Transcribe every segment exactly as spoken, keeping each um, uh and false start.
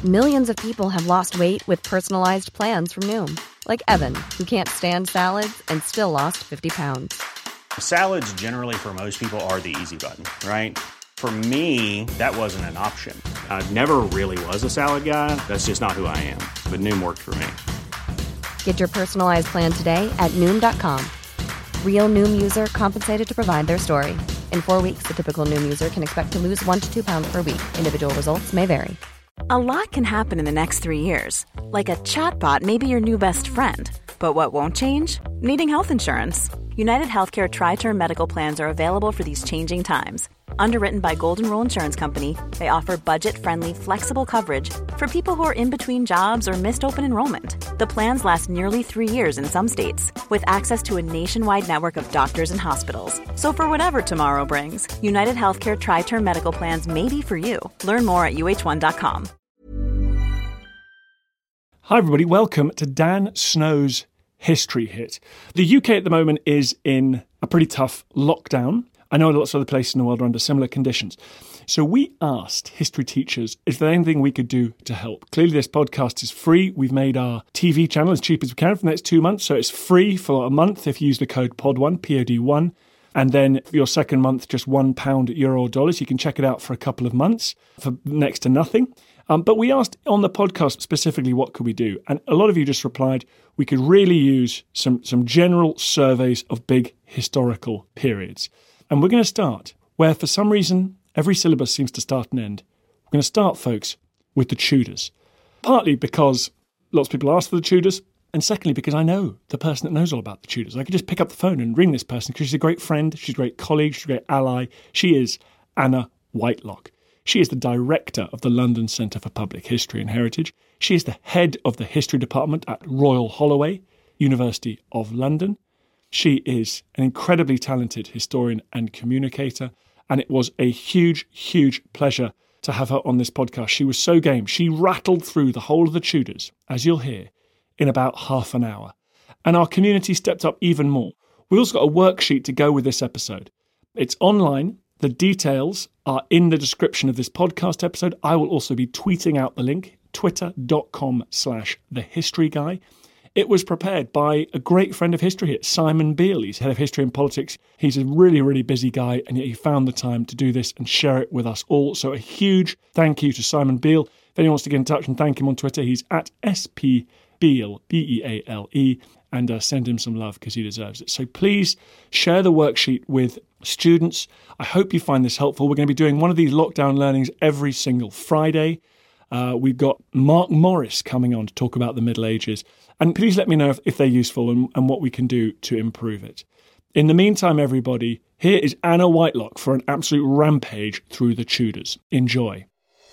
Millions of people have lost weight with personalized plans from Noom. Like Evan, who can't stand salads and still lost fifty pounds. Salads generally for most people are the easy button, right? For me, that wasn't an option. I never really was a salad guy. That's just not who I am. But Noom worked for me. Get your personalized plan today at Noom dot com. Real Noom user compensated to provide their story. In four weeks, the typical Noom user can expect to lose one to two pounds per week. Individual results may vary. A lot can happen in the next three years. Like a chatbot may be your new best friend. But what won't change? Needing health insurance. United Healthcare Tri-Term Medical Plans are available for these changing times. Underwritten by Golden Rule Insurance Company, they offer budget-friendly, flexible coverage for people who are in between jobs or missed open enrollment. The plans last nearly three years in some states, with access to a nationwide network of doctors and hospitals. So for whatever tomorrow brings, United Healthcare Tri-Term Medical Plans may be for you. Learn more at U H one dot com. Hi everybody, welcome to Dan Snow's History Hit. The U K at the moment is in a pretty tough lockdown. I know lots of other places in the world are under similar conditions. So we asked history teachers if there's anything we could do to help. Clearly this podcast is free. We've made our T V channel as cheap as we can for the next two months. So it's free for a month if you use the code P O D one, P O D one. And then for your second month, just one pound, euro or dollars. You can check it out for a couple of months for next to nothing. Um, but we asked on the podcast specifically, what could we do? And a lot of you just replied, we could really use some, some general surveys of big historical periods. And we're going to start where, for some reason, every syllabus seems to start and end. We're going to start, folks, with the Tudors. Partly because lots of people ask for the Tudors, and secondly, because I know the person that knows all about the Tudors. I could just pick up the phone and ring this person because she's a great friend, she's a great colleague, she's a great ally. She is Anna Whitelock. She is the director of the London Centre for Public History and Heritage. She is the head of the history department at Royal Holloway, University of London. She is an incredibly talented historian and communicator, and it was a huge, huge pleasure to have her on this podcast. She was so game. She rattled through the whole of the Tudors, as you'll hear, in about half an hour. And our community stepped up even more. We also got a worksheet to go with this episode. It's online. The details are in the description of this podcast episode. I will also be tweeting out the link, twitter.com slash the history guy. It was prepared by a great friend of history here, Simon Beale. He's head of history and politics. He's a really, really busy guy, and yet he found the time to do this and share it with us all. So a huge thank you to Simon Beale. If anyone wants to get in touch and thank him on Twitter, he's at S P Beale, B E A L E, and uh, send him some love because he deserves it. So please share the worksheet with students. I hope you find this helpful. We're going to be doing one of these lockdown learnings every single Friday. Uh, we've got Mark Morris coming on to talk about the Middle Ages. And please let me know if, if they're useful and, and what we can do to improve it. In the meantime, everybody, here is Anna Whitelock for an absolute rampage through the Tudors. Enjoy.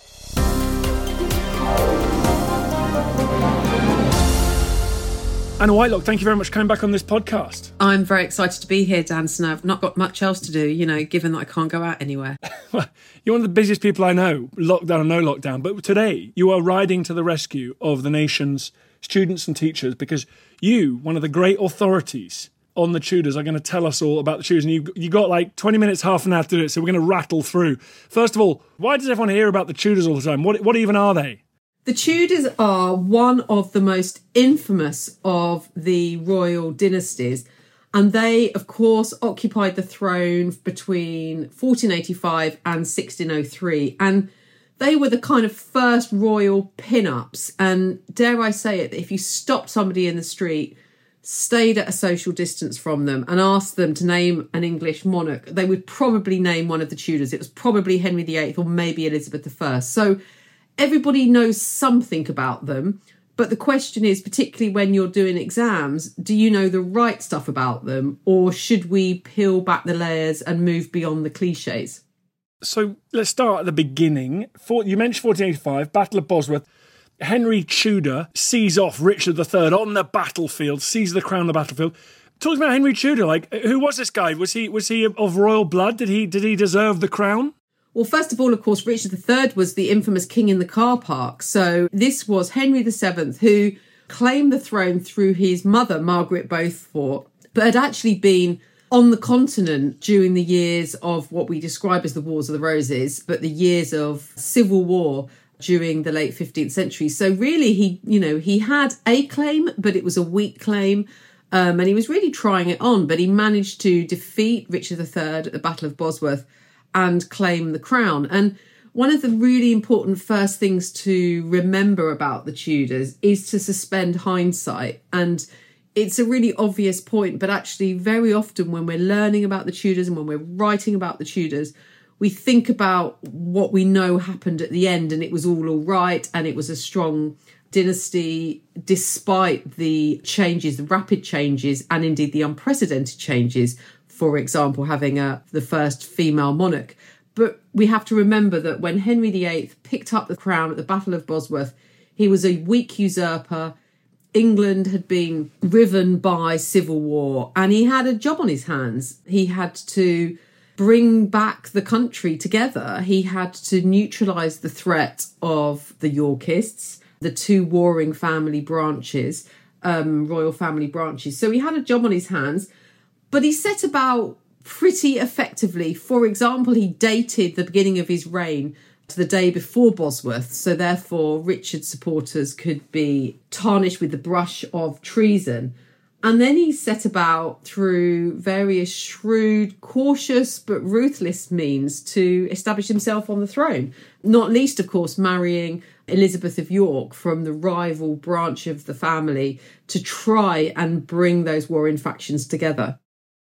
Anna Whitelock, thank you very much for coming back on this podcast. I'm very excited to be here, Dan Snow. I've not got much else to do, you know, given that I can't go out anywhere. You're one of the busiest people I know, lockdown or no lockdown. But today, you are riding to the rescue of the nation's students and teachers because you, one of the great authorities on the Tudors, are going to tell us all about the Tudors. And you you got like twenty minutes, half an hour to do it, so we're going to rattle through. First of all, why does everyone hear about the Tudors all the time? What What even are they? The Tudors are one of the most infamous of the royal dynasties, and they, of course, occupied the throne between fourteen eighty-five and sixteen oh three, and they were the kind of first royal pin-ups. And dare I say it, that if you stopped somebody in the street, stayed at a social distance from them and asked them to name an English monarch, they would probably name one of the Tudors. It was probably Henry the Eighth or maybe Elizabeth the First. So everybody knows something about them, but the question is, particularly when you're doing exams, do you know the right stuff about them, or should we peel back the layers and move beyond the cliches? So let's start at the beginning. For, you mentioned fourteen eighty-five, Battle of Bosworth. Henry Tudor sees off Richard the Third on the battlefield, sees the crown on the battlefield. Talk about Henry Tudor. Like, who was this guy? Was he was he of royal blood? Did he did he deserve the crown? Well, first of all, of course, Richard the Third was the infamous king in the car park. So this was Henry the Seventh, who claimed the throne through his mother, Margaret Beaufort, but had actually been on the continent during the years of what we describe as the Wars of the Roses, but the years of civil war during the late fifteenth century. So really, he, you know, he had a claim, but it was a weak claim. Um, and he was really trying it on, but he managed to defeat Richard the Third at the Battle of Bosworth and claim the crown. And one of the really important first things to remember about the Tudors is to suspend hindsight. And it's a really obvious point, but actually very often when we're learning about the Tudors and when we're writing about the Tudors, we think about what we know happened at the end and it was all all right and it was a strong dynasty despite the changes, the rapid changes and indeed the unprecedented changes, for example, having a, the first female monarch. But we have to remember that when Henry the Eighth picked up the crown at the Battle of Bosworth, he was a weak usurper. England had been riven by civil war and he had a job on his hands. He had to bring back the country together. He had to neutralise the threat of the Yorkists, the two warring family branches, um, royal family branches. So he had a job on his hands, but he set about pretty effectively. For example, he dated the beginning of his reign to the day before Bosworth. So therefore, Richard's supporters could be tarnished with the brush of treason. And then he set about through various shrewd, cautious but ruthless means to establish himself on the throne. Not least, of course, marrying Elizabeth of York from the rival branch of the family to try and bring those warring factions together.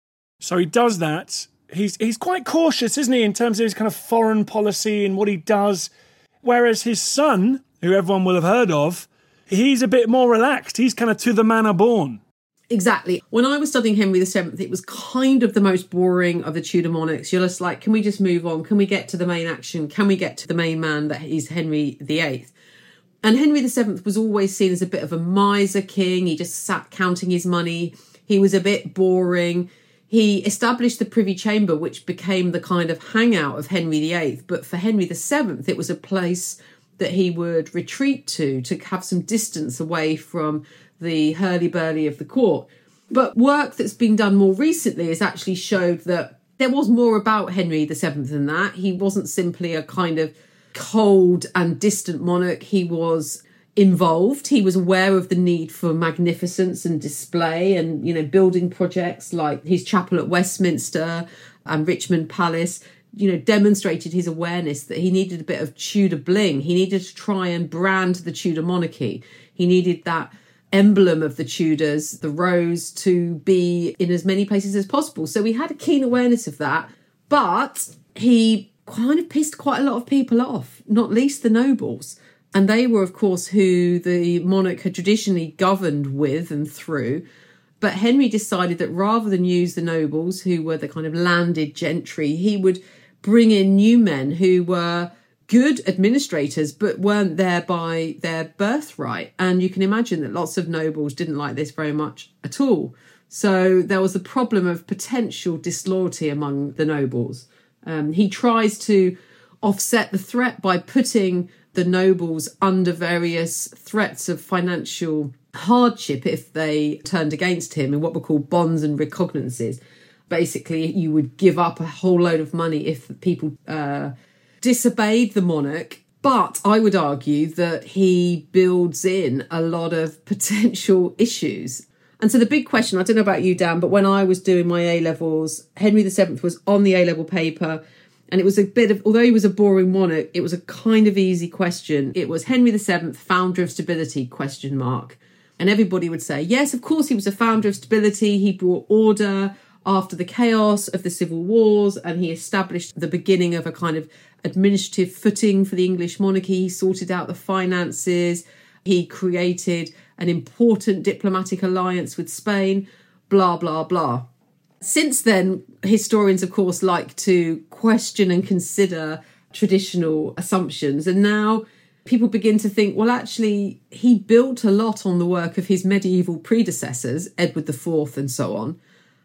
So he does that. He's he's quite cautious, isn't he, in terms of his kind of foreign policy and what he does. Whereas his son, who everyone will have heard of, he's a bit more relaxed. He's kind of to the manor born. Exactly. When I was studying Henry the Seventh, it was kind of the most boring of the Tudor monarchs. You're just like, can we just move on? Can we get to the main action? Can we get to the main man that is Henry the Eighth? And Henry the Seventh was always seen as a bit of a miser king. He just sat counting his money. He was a bit boring. He established the Privy Chamber, which became the kind of hangout of Henry the Eighth. But for Henry the Seventh, it was a place that he would retreat to, to have some distance away from the hurly-burly of the court. But work that's been done more recently has actually showed that there was more about Henry the Seventh than that. He wasn't simply a kind of cold and distant monarch. He was involved. He was aware of the need for magnificence and display and, you know, building projects like his chapel at Westminster and Richmond Palace, you know, demonstrated his awareness that he needed a bit of Tudor bling. He needed to try and brand the Tudor monarchy. He needed that emblem of the Tudors, the rose, to be in as many places as possible. So he had a keen awareness of that, but he kind of pissed quite a lot of people off, not least the nobles. And they were, of course, who the monarch had traditionally governed with and through. But Henry decided that rather than use the nobles, who were the kind of landed gentry, he would bring in new men who were good administrators, but weren't there by their birthright. And you can imagine that lots of nobles didn't like this very much at all. So there was a problem of potential disloyalty among the nobles. Um, he tries to offset the threat by putting the nobles under various threats of financial hardship if they turned against him in what were called bonds and recognizances. Basically, you would give up a whole load of money if people uh, disobeyed the monarch. But I would argue that he builds in a lot of potential issues. And so the big question, I don't know about you, Dan, but when I was doing my A-levels, Henry the Seventh was on the A-level paper. And it was a bit of, although he was a boring monarch, it was a kind of easy question. It was Henry the Seventh, founder of stability, question mark. And everybody would say, yes, of course, he was a founder of stability. He brought order after the chaos of the civil wars, and he established the beginning of a kind of administrative footing for the English monarchy. He sorted out the finances. He created an important diplomatic alliance with Spain, blah, blah, blah. Since then, historians, of course, like to question and consider traditional assumptions. And now people begin to think, well, actually, he built a lot on the work of his medieval predecessors, Edward the Fourth and so on.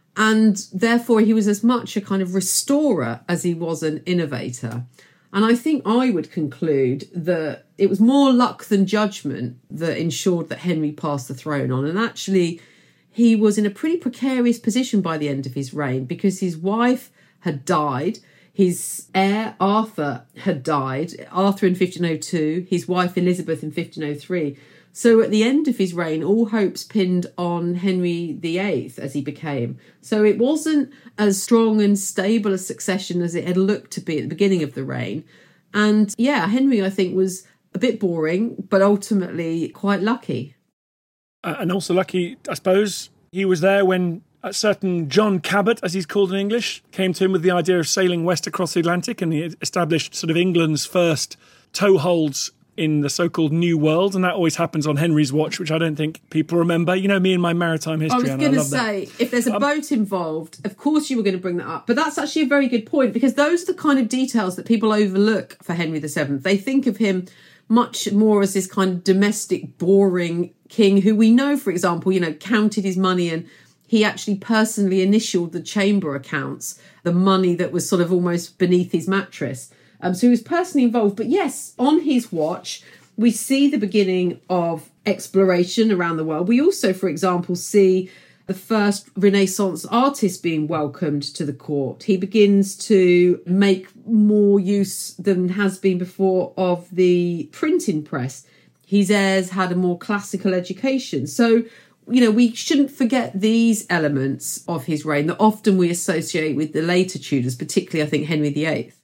And therefore, he was as much a kind of restorer as he was an innovator. And I think I would conclude that it was more luck than judgment that ensured that Henry passed the throne on. And actually, he was in a pretty precarious position by the end of his reign because his wife had died. His heir, Arthur, had died. Arthur in fifteen oh two, his wife Elizabeth in fifteen oh three. So at the end of his reign, all hopes pinned on Henry the Eighth as he became. So it wasn't as strong and stable a succession as it had looked to be at the beginning of the reign. And yeah, Henry, I think, was a bit boring, but ultimately quite lucky. Uh, and also lucky, I suppose, he was there when a certain John Cabot, as he's called in English, came to him with the idea of sailing west across the Atlantic, and he established sort of England's first toeholds in the so-called New World, and that always happens on Henry's watch, which I don't think people remember. You know me and my maritime history. I was going to say, that. if there's a um, boat involved, of course you were going to bring that up. But that's actually a very good point, because those are the kind of details that people overlook for Henry the Seventh. They think of him much more as this kind of domestic, boring king who we know, for example, you know, counted his money, and he actually personally initialed the chamber accounts, the money that was sort of almost beneath his mattress. Um, so he was personally involved. But yes, on his watch, we see the beginning of exploration around the world. We also, for example, see the first Renaissance artist being welcomed to the court. He begins to make more use than has been before of the printing press. His heirs had a more classical education. So, you know, we shouldn't forget these elements of his reign that often we associate with the later Tudors, particularly, I think, Henry the Eighth.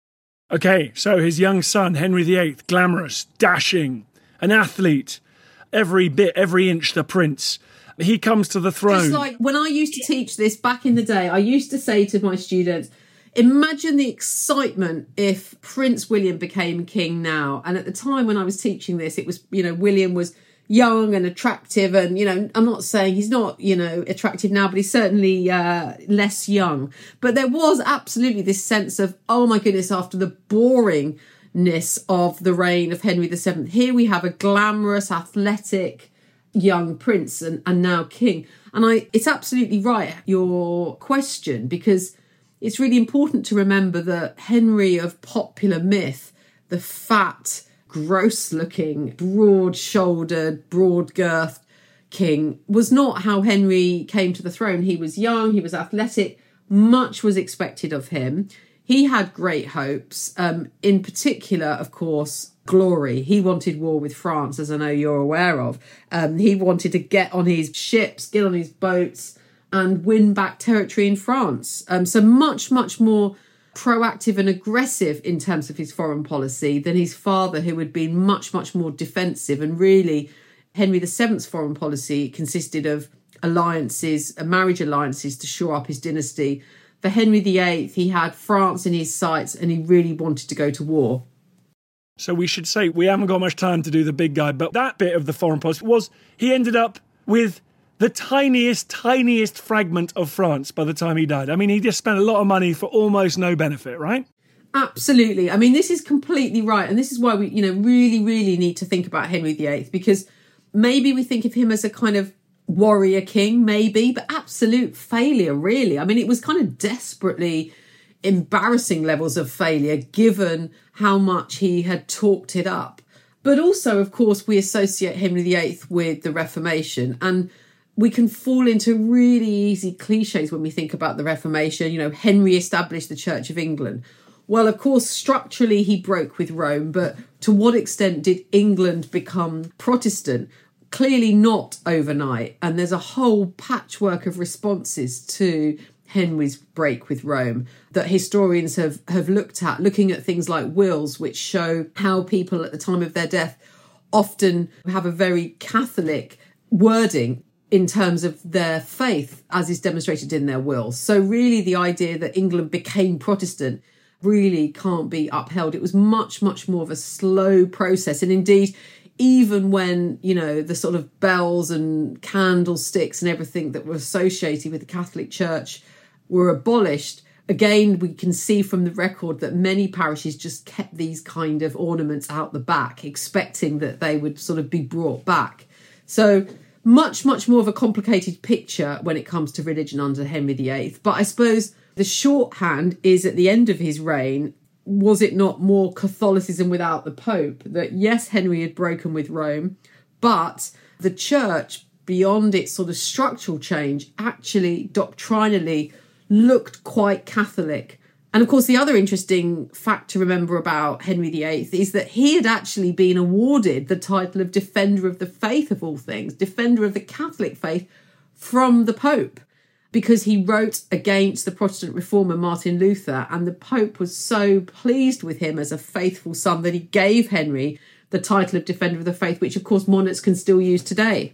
Okay, so his young son, Henry the Eighth, glamorous, dashing, an athlete, every bit, every inch the prince. He comes to the throne. Just like when I used to teach this back in the day, I used to say to my students, imagine the excitement if Prince William became king now. And at the time when I was teaching this, it was, you know, William was young and attractive, and, you know, I'm not saying he's not, you know, attractive now, but he's certainly uh, less young. But there was absolutely this sense of, oh my goodness, after the boringness of the reign of Henry the Seventh, here we have a glamorous, athletic young prince and, and now king. And I, it's absolutely right, your question, because it's really important to remember that Henry of popular myth, the fat, gross-looking, broad-shouldered, broad-girthed king, was not how Henry came to the throne. He was young, he was athletic, much was expected of him. He had great hopes, um, in particular, of course, glory. He wanted war with France, as I know you're aware of. Um, he wanted to get on his ships, get on his boats, and win back territory in France. Um, so much, much more proactive and aggressive in terms of his foreign policy than his father, who had been much, much more defensive. And really, Henry the Seventh's foreign policy consisted of alliances, marriage alliances to shore up his dynasty. For Henry the Eighth, he had France in his sights and he really wanted to go to war. So we should say, we haven't got much time to do the big guy, but that bit of the foreign policy was he ended up with the tiniest, tiniest fragment of France by the time he died. I mean, he just spent a lot of money for almost no benefit, right? Absolutely. I mean, this is completely right. And this is why we, you know, really, really need to think about Henry the Eighth, because maybe we think of him as a kind of warrior king, maybe, but absolute failure, really. I mean, it was kind of desperately embarrassing levels of failure, given how much he had talked it up. But also, of course, we associate Henry the Eighth with the Reformation, and we can fall into really easy cliches when we think about the Reformation. You know, Henry established the Church of England. Well, of course, structurally he broke with Rome, but to what extent did England become Protestant? Clearly not overnight. And there's a whole patchwork of responses to Henry's break with Rome that historians have, have looked at, looking at things like wills, which show how people at the time of their death often have a very Catholic wording in terms of their faith, as is demonstrated in their wills. So really the idea that England became Protestant really can't be upheld. It was much, much more of a slow process. And indeed, even when, you know, the sort of bells and candlesticks and everything that were associated with the Catholic Church were abolished, again, we can see from the record that many parishes just kept these kind of ornaments out the back, expecting that they would sort of be brought back. So much, much more of a complicated picture when it comes to religion under Henry the Eighth. But I suppose the shorthand is, at the end of his reign, was it not more Catholicism without the Pope? That yes, Henry had broken with Rome, but the church, beyond its sort of structural change, actually doctrinally looked quite Catholic. And of course, the other interesting fact to remember about Henry the Eighth is that he had actually been awarded the title of Defender of the Faith, of all things, Defender of the Catholic Faith, from the Pope, because he wrote against the Protestant reformer Martin Luther, and the Pope was so pleased with him as a faithful son that he gave Henry the title of Defender of the Faith, which of course monarchs can still use today.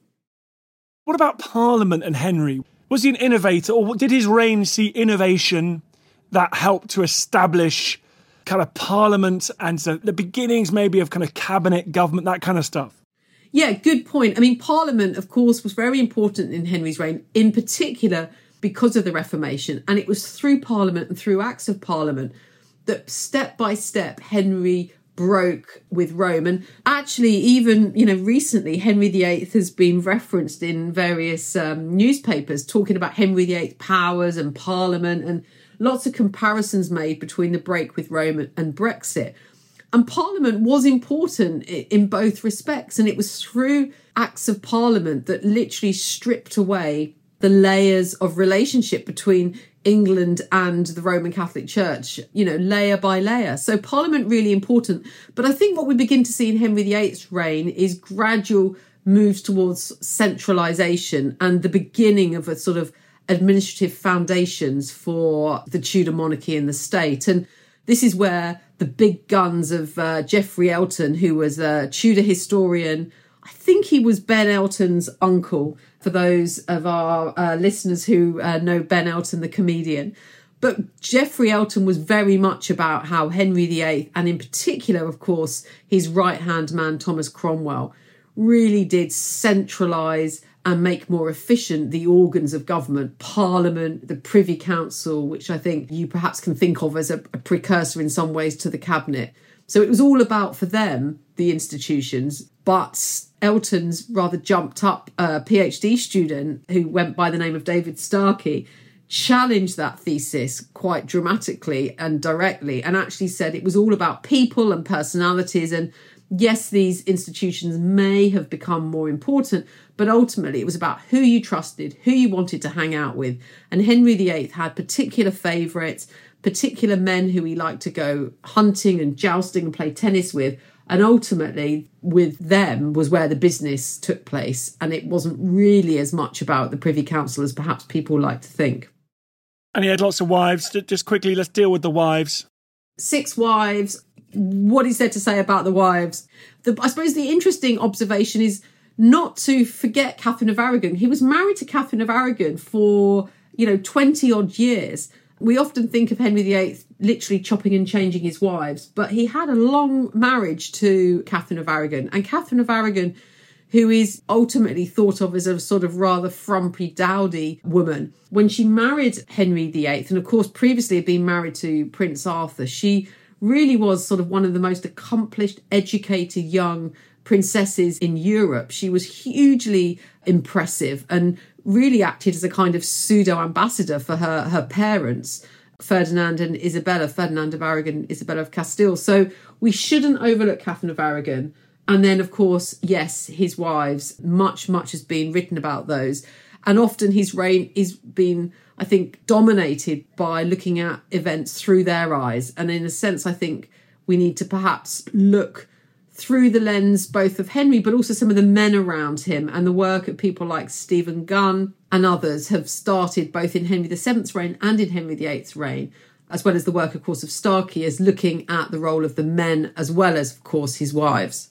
What about Parliament and Henry? Was he an innovator, or did his reign see innovation that helped to establish kind of Parliament and so the beginnings maybe of kind of cabinet government, that kind of stuff? Yeah, good point. I mean, Parliament, of course, was very important in Henry's reign, in particular because of the Reformation. And it was through Parliament and through acts of Parliament that step by step Henry broke with Rome. And actually, even, you know, recently, Henry the Eighth has been referenced in various um, newspapers talking about Henry the Eighth's powers and Parliament, and lots of comparisons made between the break with Rome and Brexit. And Parliament was important in both respects. And it was through acts of Parliament that literally stripped away the layers of relationship between England and the Roman Catholic Church, you know, layer by layer. So Parliament really important. But I think what we begin to see in Henry the Eighth's reign is gradual moves towards centralisation and the beginning of a sort of administrative foundations for the Tudor monarchy and the state. And this is where the big guns of uh, Geoffrey Elton, who was a Tudor historian, I think he was Ben Elton's uncle, for those of our uh, listeners who uh, know Ben Elton, the comedian. But Geoffrey Elton was very much about how Henry the Eighth, and in particular, of course, his right-hand man, Thomas Cromwell, really did centralise and make more efficient the organs of government, Parliament, the Privy Council, which I think you perhaps can think of as a, a precursor in some ways to the cabinet. So it was all about, for them, the institutions. But Elton's rather jumped up uh, PhD student who went by the name of David Starkey challenged that thesis quite dramatically and directly, and actually said it was all about people and personalities. And yes, these institutions may have become more important, but ultimately it was about who you trusted, who you wanted to hang out with. And Henry the Eighth had particular favourites, particular men who he liked to go hunting and jousting and play tennis with. And ultimately, with them was where the business took place. And it wasn't really as much about the Privy Council as perhaps people like to think. And he had lots of wives. Just quickly, let's deal with the wives. Six wives. What is there to say about the wives? The, I suppose the interesting observation is not to forget Catherine of Aragon. He was married to Catherine of Aragon for, you know, twenty odd years. We often think of Henry the Eighth literally chopping and changing his wives, but he had a long marriage to Catherine of Aragon. And Catherine of Aragon, who is ultimately thought of as a sort of rather frumpy, dowdy woman, when she married Henry the Eighth, and of course previously had been married to Prince Arthur, she really was sort of one of the most accomplished, educated young princesses in Europe. She was hugely impressive and really acted as a kind of pseudo-ambassador for her, her parents, Ferdinand and Isabella, Ferdinand of Aragon, Isabella of Castile. So we shouldn't overlook Catherine of Aragon. And then, of course, yes, his wives, much, much has been written about those. And often his reign is been, I think, dominated by looking at events through their eyes. And in a sense, I think we need to perhaps look through the lens both of Henry, but also some of the men around him, and the work of people like Stephen Gunn and others have started both in Henry the Seventh's reign and in Henry the Eighth's reign, as well as the work, of course, of Starkey, as looking at the role of the men as well as, of course, his wives.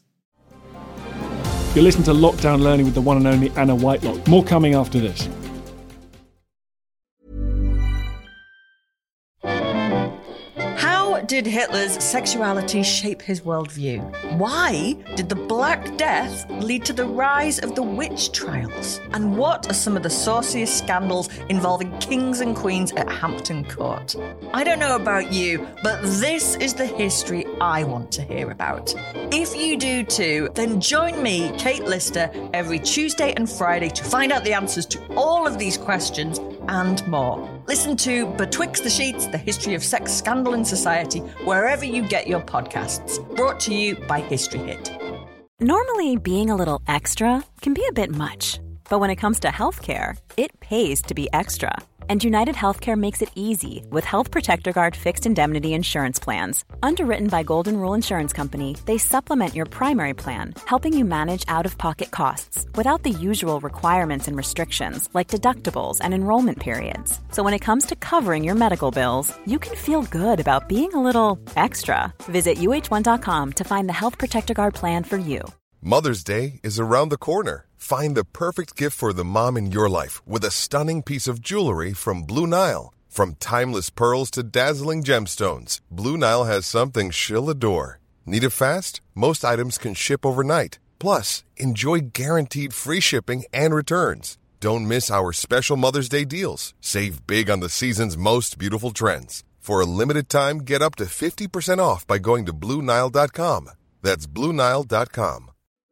You're listening to Lockdown Learning with the one and only Anna Whitelock. More coming after this. How did Hitler's sexuality shape his worldview? Why did the Black Death lead to the rise of the witch trials? And what are some of the sauciest scandals involving kings and queens at Hampton Court? I don't know about you, but this is the history I want to hear about. If you do too, then join me, Kate Lister, every Tuesday and Friday to find out the answers to all of these questions and more. Listen to Betwixt the Sheets, The History of Sex, Scandal and Society, wherever you get your podcasts. Brought to you by History Hit. Normally, being a little extra can be a bit much. But when it comes to healthcare, it pays to be extra. And United Healthcare makes it easy with Health Protector Guard fixed indemnity insurance plans. Underwritten by Golden Rule Insurance Company, they supplement your primary plan, helping you manage out-of-pocket costs without the usual requirements and restrictions like deductibles and enrollment periods. So when it comes to covering your medical bills, you can feel good about being a little extra. Visit U H one dot com to find the Health Protector Guard plan for you. Mother's Day is around the corner. Find the perfect gift for the mom in your life with a stunning piece of jewelry from Blue Nile. From timeless pearls to dazzling gemstones, Blue Nile has something she'll adore. Need it fast? Most items can ship overnight. Plus, enjoy guaranteed free shipping and returns. Don't miss our special Mother's Day deals. Save big on the season's most beautiful trends. For a limited time, get up to fifty percent off by going to Blue Nile dot com. That's Blue Nile dot com.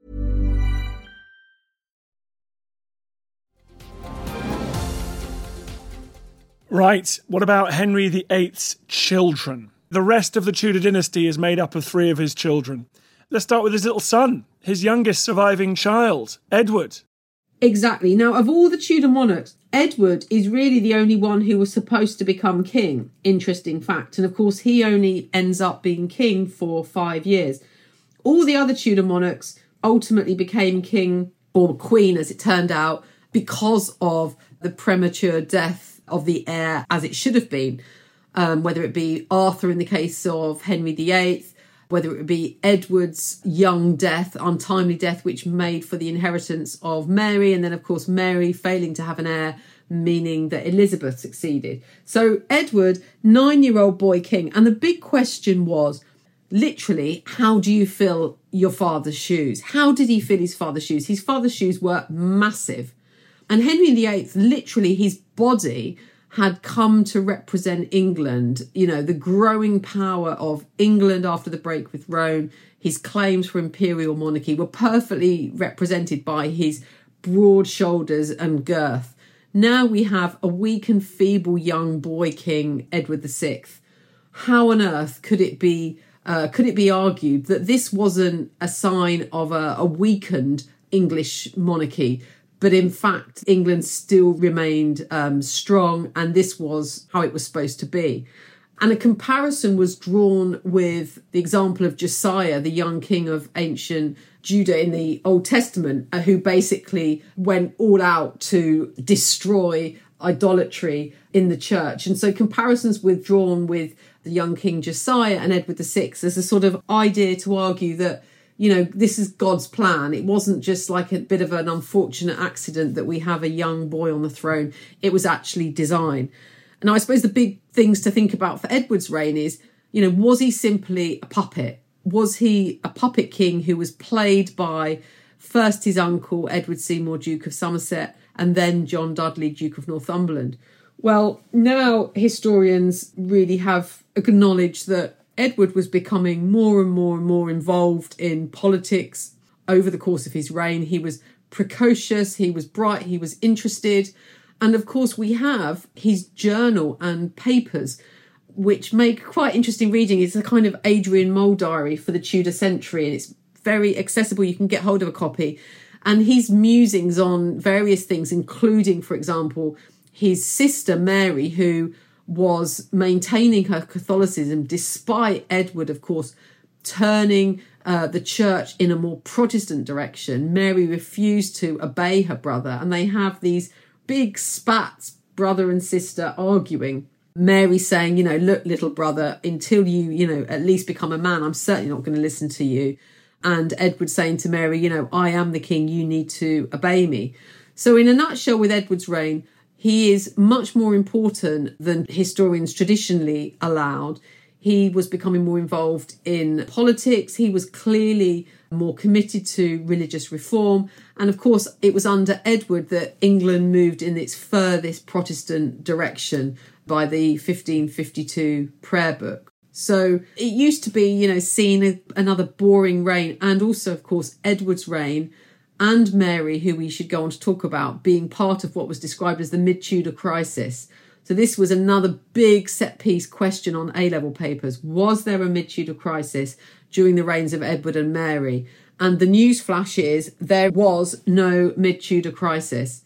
Right, what about Henry the Eighth's children? The rest of the Tudor dynasty is made up of three of his children. Let's start with his little son, his youngest surviving child, Edward. Exactly. Now, of all the Tudor monarchs, Edward is really the only one who was supposed to become king. Interesting fact. And of course, he only ends up being king for five years. All the other Tudor monarchs ultimately became king, or queen as it turned out, because of the premature death of the heir as it should have been, um, whether it be Arthur in the case of Henry the Eighth, whether it be Edward's young death, untimely death, which made for the inheritance of Mary, and then, of course, Mary failing to have an heir, meaning that Elizabeth succeeded. So Edward, nine-year-old boy king, and the big question was, literally, how do you fill your father's shoes? How did he fill his father's shoes? His father's shoes were massive. And Henry the Eighth, literally, his body had come to represent England, you know, the growing power of England after the break with Rome. His claims for imperial monarchy were perfectly represented by his broad shoulders and girth. Now we have a weak and feeble young boy king, Edward the Sixth. How on earth could it be, uh, could it be argued that this wasn't a sign of a, a weakened English monarchy? But in fact, England still remained um, strong, and this was how it was supposed to be. And a comparison was drawn with the example of Josiah, the young king of ancient Judah in the Old Testament, uh, who basically went all out to destroy idolatry in the church. And so comparisons were drawn with the young king Josiah and Edward the Sixth as a sort of idea to argue that, you know, this is God's plan. It wasn't just like a bit of an unfortunate accident that we have a young boy on the throne. It was actually design. And I suppose the big things to think about for Edward's reign is, you know, was he simply a puppet? Was he a puppet king who was played by first his uncle, Edward Seymour, Duke of Somerset, and then John Dudley, Duke of Northumberland? Well, now historians really have acknowledged that Edward was becoming more and more and more involved in politics over the course of his reign. He was precocious, he was bright, he was interested. And of course, we have his journal and papers, which make quite interesting reading. It's a kind of Adrian Mole diary for the Tudor century, and it's very accessible. You can get hold of a copy. And his musings on various things, including, for example, his sister Mary, who was maintaining her Catholicism despite Edward, of course, turning uh, the church in a more Protestant direction. Mary refused to obey her brother, and they have these big spats, brother and sister arguing. Mary saying, you know, look, little brother, until you, you know, at least become a man, I'm certainly not going to listen to you. And Edward saying to Mary, you know, I am the king, you need to obey me. So in a nutshell, with Edward's reign, he is much more important than historians traditionally allowed. He was becoming more involved in politics. He was clearly more committed to religious reform. And of course, it was under Edward that England moved in its furthest Protestant direction by the fifteen fifty-two prayer book. So it used to be, you know, seen as another boring reign. And also, of course, Edward's reign and Mary, who we should go on to talk about, being part of what was described as the mid-Tudor crisis. So this was another big set-piece question on A-level papers. Was there a mid-Tudor crisis during the reigns of Edward and Mary? And the news flash is there was no mid-Tudor crisis.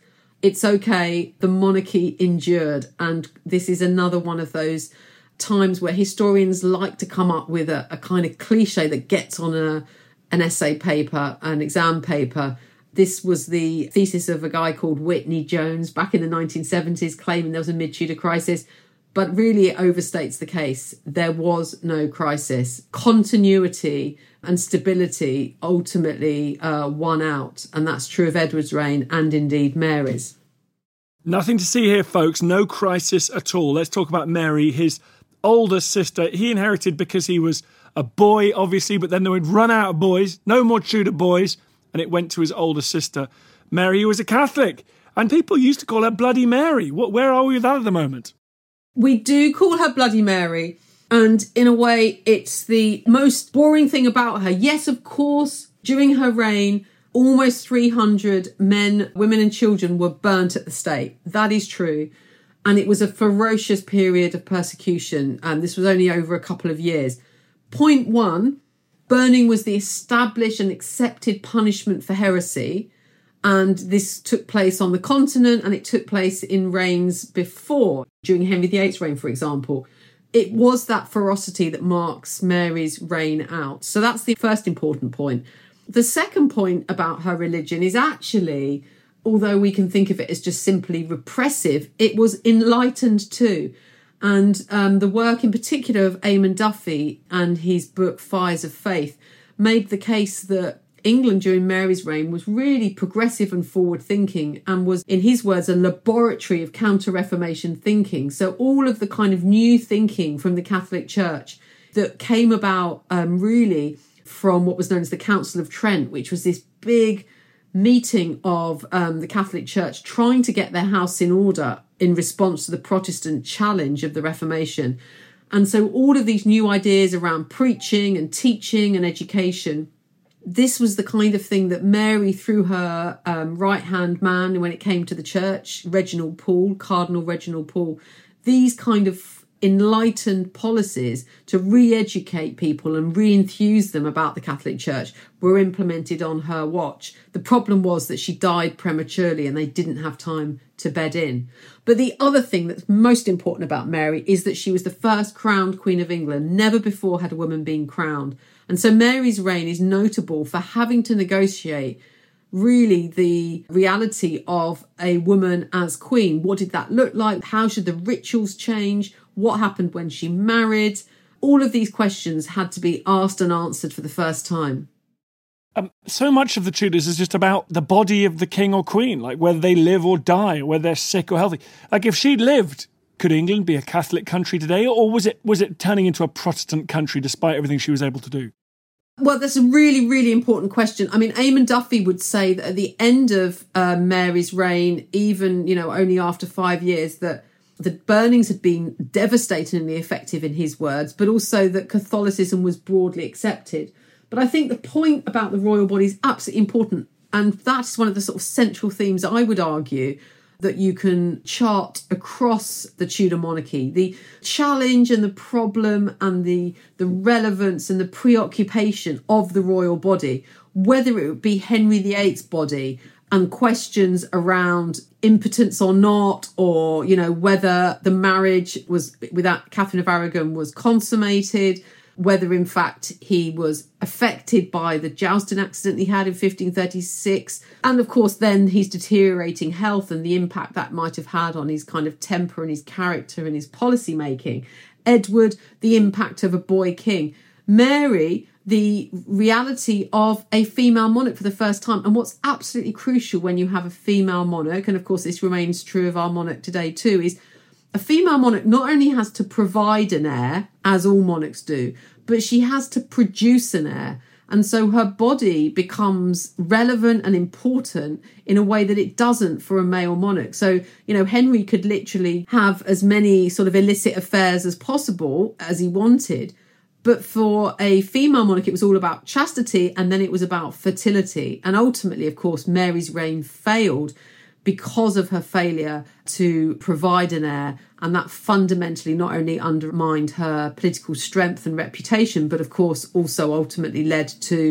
it's okay, the monarchy endured. And this is another one of those times where historians like to come up with a, a kind of cliche that gets on a an essay paper, an exam paper. This was the thesis of a guy called Whitney Jones back in the nineteen seventies, claiming there was a mid-Tudor crisis. But really it overstates the case. There was no crisis. Continuity and stability ultimately uh, won out. And that's true of Edward's reign and indeed Mary's. Nothing to see here, folks. No crisis at all. Let's talk about Mary, his older sister. He inherited because he was a boy, obviously, but then they would run out of boys. No more Tudor boys. And it went to his older sister, Mary, who was a Catholic. And people used to call her Bloody Mary. What, where are we with that at the moment? We do call her Bloody Mary, and in a way, it's the most boring thing about her. Yes, of course, during her reign, almost three hundred men, women and children were burnt at the stake. That is true. And it was a ferocious period of persecution, and this was only over a couple of years. Point one, burning was the established and accepted punishment for heresy. And this took place on the continent, and it took place in reigns before, during Henry the eighth's reign, for example. It was that ferocity that marks Mary's reign out. So that's the first important point. The second point about her religion is actually, although we can think of it as just simply repressive, it was enlightened too. And um, the work in particular of Eamon Duffy and his book Fires of Faith made the case that England during Mary's reign was really progressive and forward-thinking and was, in his words, a laboratory of counter-Reformation thinking. So all of the kind of new thinking from the Catholic Church that came about um, really from what was known as the Council of Trent, which was this big meeting of um, the Catholic Church trying to get their house in order in response to the Protestant challenge of the Reformation. And so all of these new ideas around preaching and teaching and education, this was the kind of thing that Mary, through her um, right-hand man when it came to the church, Reginald Pole, Cardinal Reginald Pole, these kind of enlightened policies to re-educate people and re-enthuse them about the Catholic Church were implemented on her watch. The problem was that she died prematurely and they didn't have time to bed in. But the other thing that's most important about Mary is that she was the first crowned Queen of England. Never before had a woman been crowned. And so Mary's reign is notable for having to negotiate really the reality of a woman as queen. What did that look like? How should the rituals change? What happened when she married? All of these questions had to be asked and answered for the first time. Um, so much of the Tudors is just about the body of the king or queen, like whether they live or die, or whether they're sick or healthy. Like if she'd lived, could England be a Catholic country today, or was it was it turning into a Protestant country despite everything she was able to do? Well, that's a really, really important question. I mean, Eamon Duffy would say that at the end of uh, Mary's reign, even, you know, only after five years, that the burnings had been devastatingly effective in his words, but also that Catholicism was broadly accepted. But I think the point about the royal body is absolutely important. And that's one of the sort of central themes, I would argue, that you can chart across the Tudor monarchy. The challenge and the problem and the, the relevance and the preoccupation of the royal body, whether it would be Henry the eighth's body and questions around impotence or not, or, you know, whether the marriage was without Catherine of Aragon was consummated, whether in fact he was affected by the jousting accident he had in fifteen thirty-six. And of course, then his deteriorating health and the impact that might have had on his kind of temper and his character and his policy making. Edward, the impact of a boy king. Mary, the reality of a female monarch for the first time. And what's absolutely crucial when you have a female monarch, and of course this remains true of our monarch today too, is a female monarch not only has to provide an heir, as all monarchs do, but she has to produce an heir. And so her body becomes relevant and important in a way that it doesn't for a male monarch. So, you know, Henry could literally have as many sort of illicit affairs as possible as he wanted. But for a female monarch, it was all about chastity, and then it was about fertility. And ultimately, of course, Mary's reign failed because of her failure to provide an heir. And that fundamentally not only undermined her political strength and reputation, but of course also ultimately led to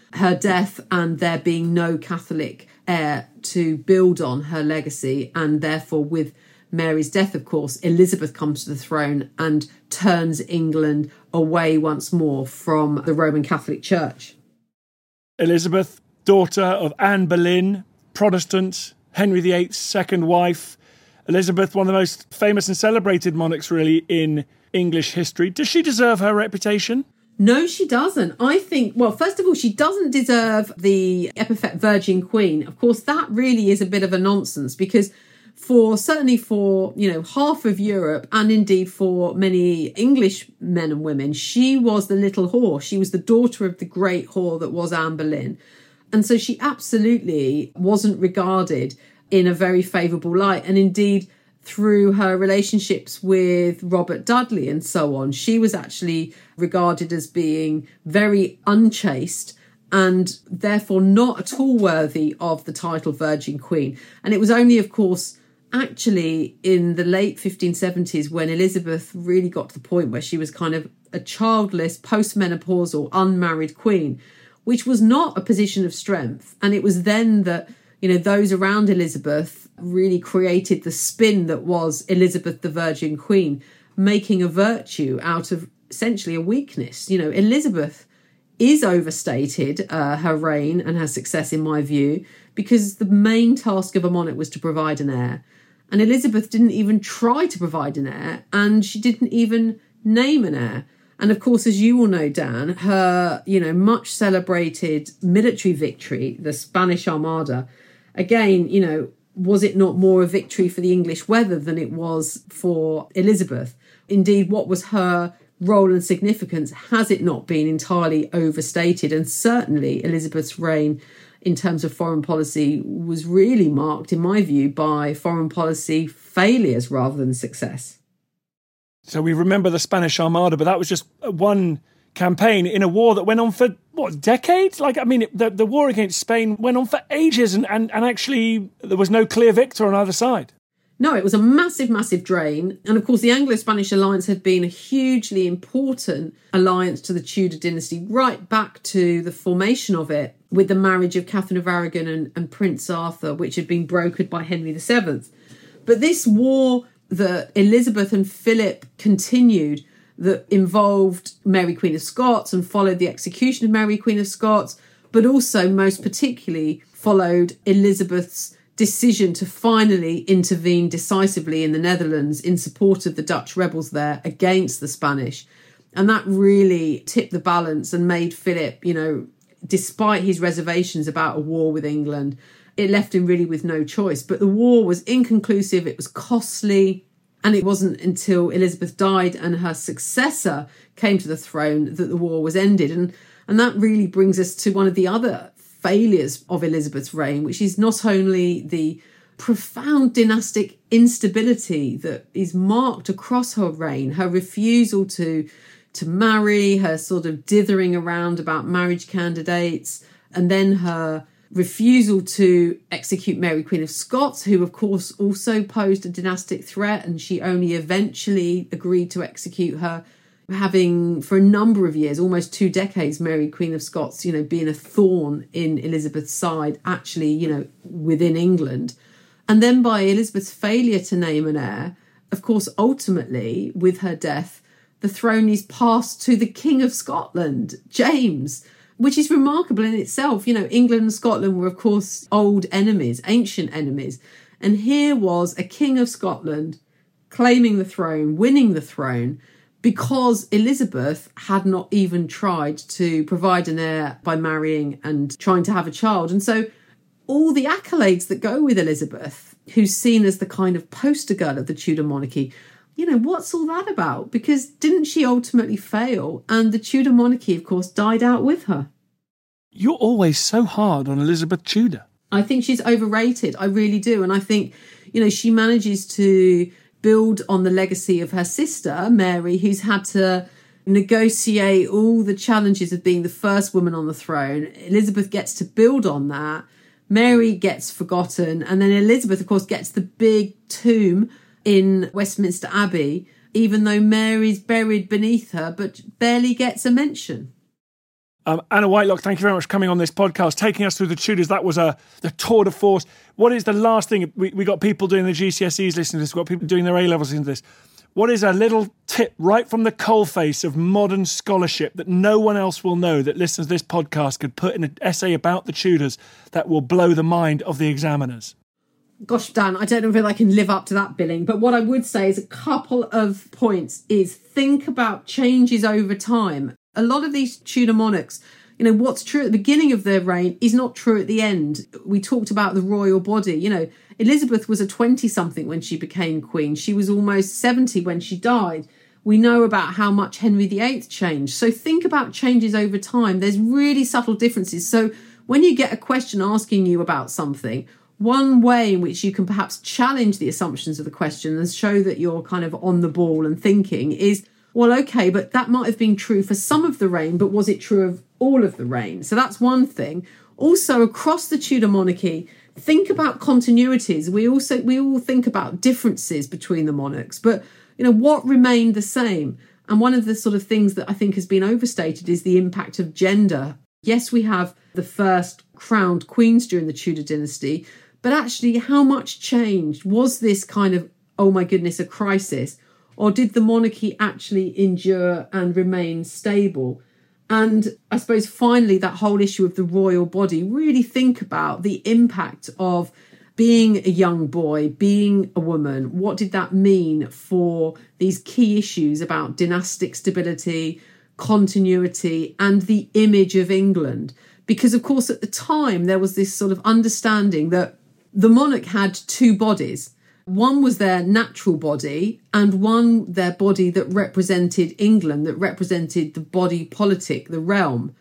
her death and there being no Catholic heir to build on her legacy. And therefore, with Mary's death, of course, Elizabeth comes to the throne and turns England away once more from the Roman Catholic Church. Elizabeth, daughter of Anne Boleyn, Protestant, Henry the Eighth's second wife. Elizabeth, one of the most famous and celebrated monarchs, really, in English history. Does she deserve her reputation? No, she doesn't. I think, well, first of all, she doesn't deserve the epithet Virgin Queen. Of course, that really is a bit of a nonsense because for certainly for, you know, half of Europe and indeed for many English men and women, she was the little whore. She was the daughter of the great whore that was Anne Boleyn. And so she absolutely wasn't regarded in a very favourable light. And indeed, through her relationships with Robert Dudley and so on, she was actually regarded as being very unchaste and therefore not at all worthy of the title Virgin Queen. And it was only, of course, actually in the late fifteen seventies when Elizabeth really got to the point where she was kind of a childless, postmenopausal, unmarried queen, which was not a position of strength. And it was then that, you know, those around Elizabeth really created the spin that was Elizabeth the Virgin Queen, making a virtue out of essentially a weakness. You know, Elizabeth is overstated, uh, her reign and her success, in my view, because the main task of a monarch was to provide an heir. And Elizabeth didn't even try to provide an heir, and she didn't even name an heir. And of course, as you all know, Dan, her, you know, much celebrated military victory, the Spanish Armada, again, you know, was it not more a victory for the English weather than it was for Elizabeth? Indeed, what was her role and significance? Has it not been entirely overstated? And certainly Elizabeth's reign in terms of foreign policy was really marked, in my view, by foreign policy failures rather than success. So we remember the Spanish Armada, but that was just one campaign in a war that went on for, what, decades? Like, I mean, it, the, the war against Spain went on for ages and, and, and actually there was no clear victor on either side. No, it was a massive, massive drain. And of course, the Anglo-Spanish alliance had been a hugely important alliance to the Tudor dynasty, right back to the formation of it with the marriage of Catherine of Aragon and, and Prince Arthur, which had been brokered by Henry the Seventh. But this war that Elizabeth and Philip continued, that involved Mary Queen of Scots and followed the execution of Mary Queen of Scots, but also most particularly followed Elizabeth's decision to finally intervene decisively in the Netherlands in support of the Dutch rebels there against the Spanish. And that really tipped the balance and made Philip, you know, despite his reservations about a war with England, it left him really with no choice. But the war was inconclusive, it was costly, and it wasn't until Elizabeth died and her successor came to the throne that the war was ended. And, and that really brings us to one of the other failures of Elizabeth's reign, which is not only the profound dynastic instability that is marked across her reign, her refusal to to marry, her sort of dithering around about marriage candidates, and then her refusal to execute Mary Queen of Scots, who of course also posed a dynastic threat, and she only eventually agreed to execute her, having for a number of years, almost two decades, Mary Queen of Scots, you know, being a thorn in Elizabeth's side, actually, you know, within England. And then by Elizabeth's failure to name an heir, of course, ultimately, with her death, the throne is passed to the King of Scotland, James, which is remarkable in itself. You know, England and Scotland were, of course, old enemies, ancient enemies. And here was a King of Scotland claiming the throne, winning the throne, because Elizabeth had not even tried to provide an heir by marrying and trying to have a child. And so all the accolades that go with Elizabeth, who's seen as the kind of poster girl of the Tudor monarchy, you know, what's all that about? Because didn't she ultimately fail? And the Tudor monarchy, of course, died out with her. You're always so hard on Elizabeth Tudor. I think she's overrated. I really do. And I think, you know, she manages to build on the legacy of her sister, Mary, who's had to negotiate all the challenges of being the first woman on the throne. Elizabeth gets to build on that. Mary gets forgotten. And then Elizabeth, of course, gets the big tomb in Westminster Abbey, even though Mary's buried beneath her, but barely gets a mention. Um, Anna Whitelock, thank you very much for coming on this podcast, taking us through the Tudors. That was a the tour de force. What is the last thing? We, we got people doing the G C S Es listening to this. We've got people doing their A-levels listening to this. What is a little tip right from the coalface of modern scholarship that no one else will know that listens to this podcast could put in an essay about the Tudors that will blow the mind of the examiners? Gosh, Dan, I don't know if I can live up to that billing, but what I would say is a couple of points is think about changes over time. A lot of these Tudor monarchs, you know, what's true at the beginning of their reign is not true at the end. We talked about the royal body. You know, Elizabeth was a twenty-something when she became queen. She was almost seventy when she died. We know about how much Henry the Eighth changed. So think about changes over time. There's really subtle differences. So when you get a question asking you about something, one way in which you can perhaps challenge the assumptions of the question and show that you're kind of on the ball and thinking is, well, okay, but that might have been true for some of the reign, but was it true of all of the reign? So that's one thing. Also, across the Tudor monarchy, think about continuities. We also we all think about differences between the monarchs, but you know what remained the same. And one of the sort of things that I think has been overstated is the impact of gender. Yes, we have the first crowned queens during the Tudor dynasty, but actually, how much changed? Was this kind of, oh my goodness, a crisis? Or did the monarchy actually endure and remain stable? And I suppose finally, that whole issue of the royal body, really think about the impact of being a young boy, being a woman. What did that mean for these key issues about dynastic stability, continuity, and the image of England? Because, of course, at the time, there was this sort of understanding that the monarch had two bodies. One was their natural body and one their body that represented England, that represented the body politic, the realm.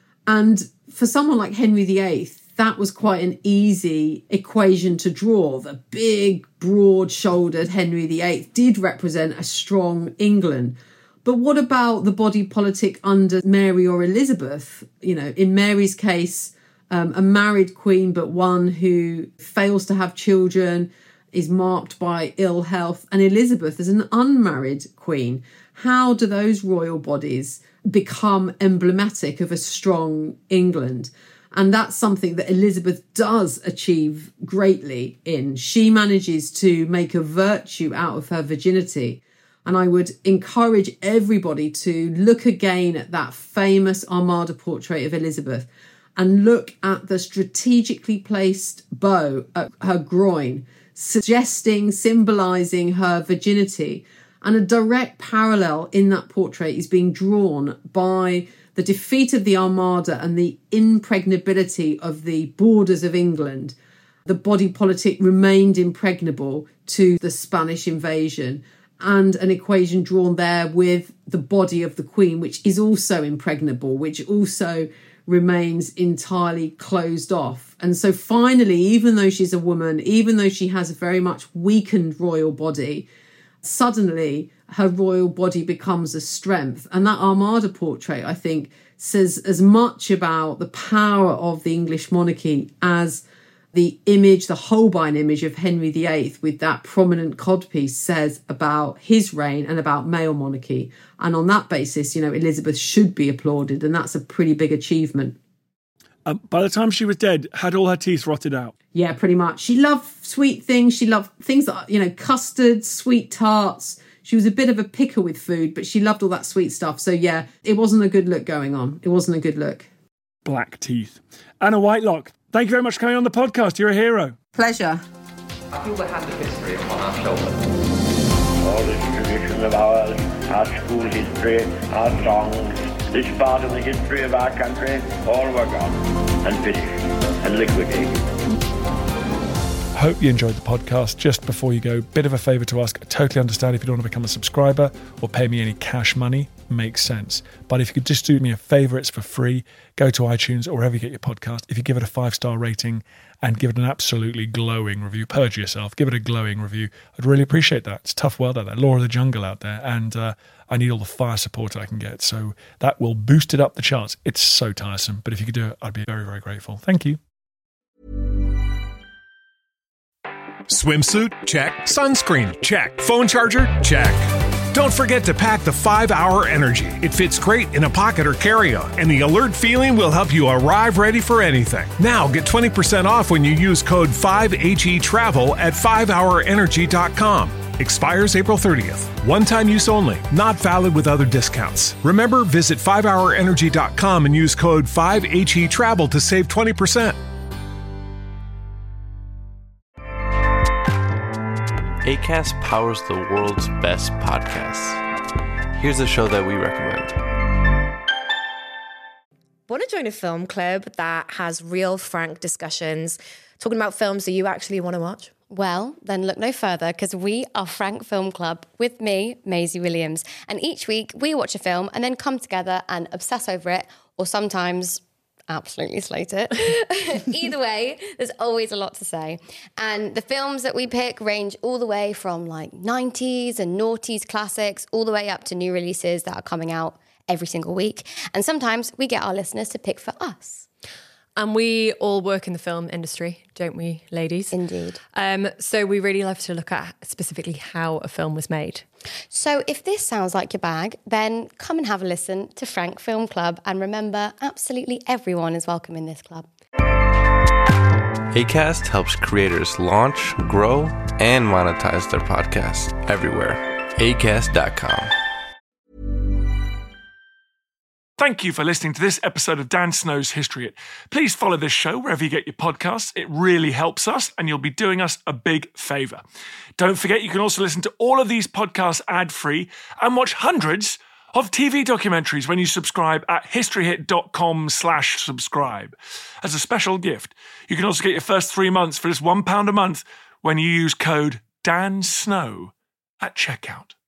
And for someone like Henry the Eighth, that was quite an easy equation to draw. The big, broad-shouldered Henry the Eighth did represent a strong England. But what about the body politic under Mary or Elizabeth? You know, in Mary's case, um, a married queen, but one who fails to have children, is marked by ill health, and Elizabeth is an unmarried queen. How do those royal bodies become emblematic of a strong England? And that's something that Elizabeth does achieve greatly in. She manages to make a virtue out of her virginity. And I would encourage everybody to look again at that famous Armada portrait of Elizabeth and look at the strategically placed bow at her groin, suggesting, symbolising her virginity. And a direct parallel in that portrait is being drawn by the defeat of the Armada and the impregnability of the borders of England. The body politic remained impregnable to the Spanish invasion, and an equation drawn there with the body of the Queen, which is also impregnable, which also remains entirely closed off. And so finally, even though she's a woman, even though she has a very much weakened royal body, suddenly her royal body becomes a strength. And that Armada portrait, I think, says as much about the power of the English monarchy as the image, the Holbein image of Henry the Eighth with that prominent codpiece says about his reign and about male monarchy. And on that basis, you know, Elizabeth should be applauded, and that's a pretty big achievement. Um, by the time she was dead, had all her teeth rotted out? Yeah, pretty much. She loved sweet things. She loved things that, you know, custards, sweet tarts. She was a bit of a picker with food, but she loved all that sweet stuff. So yeah, it wasn't a good look going on. It wasn't a good look. Black teeth. Anna Whitelock, thank you very much for coming on the podcast. You're a hero. Pleasure. I feel the hand of history upon our shoulders. All this tradition of ours, our school history, our songs, this part of the history of our country, all were gone and finished and liquidated. Hope you enjoyed the podcast. Just before you go, bit of a favour to ask. I totally understand if you don't want to become a subscriber or pay me any cash money. Makes sense. But if you could just do me a favour, it's for free. Go to iTunes or wherever you get your podcast. If you give it a five-star rating and give it an absolutely glowing review, perjure yourself, give it a glowing review. I'd really appreciate that. It's a tough world out there, law of the jungle out there, and uh, I need all the fire support I can get. So that will boost it up the charts. It's so tiresome. But if you could do it, I'd be very, very grateful. Thank you. Swimsuit? Check. Sunscreen? Check. Phone charger? Check. Don't forget to pack the five hour Energy. It fits great in a pocket or carry-on, and the alert feeling will help you arrive ready for anything. Now get twenty percent off when you use code five H E travel at five hour energy dot com. Expires April thirtieth. One-time use only. Not valid with other discounts. Remember, visit five hour energy dot com and use code five H E travel to save twenty percent. Acast powers the world's best podcasts. Here's a show that we recommend. Want to join a film club that has real, frank discussions, talking about films that you actually want to watch? Well, then look no further, because we are Frank Film Club with me, Maisie Williams. And each week we watch a film and then come together and obsess over it, or sometimes absolutely slate it. Either way, there's always a lot to say. And the films that we pick range all the way from like nineties and noughties classics, all the way up to new releases that are coming out every single week. And sometimes we get our listeners to pick for us. And we all work in the film industry, don't we, ladies? Indeed. Um, so we really love to look at specifically how a film was made. So if this sounds like your bag, then come and have a listen to Frank Film Club. And remember, absolutely everyone is welcome in this club. Acast helps creators launch, grow, and monetize their podcasts everywhere. acast dot com. Thank you for listening to this episode of Dan Snow's History Hit. Please follow this show wherever you get your podcasts. It really helps us, and you'll be doing us a big favour. Don't forget, you can also listen to all of these podcasts ad-free and watch hundreds of T V documentaries when you subscribe at historyhit.com slash subscribe. As a special gift, you can also get your first three months for just one pound a month when you use code DANSNOW at checkout.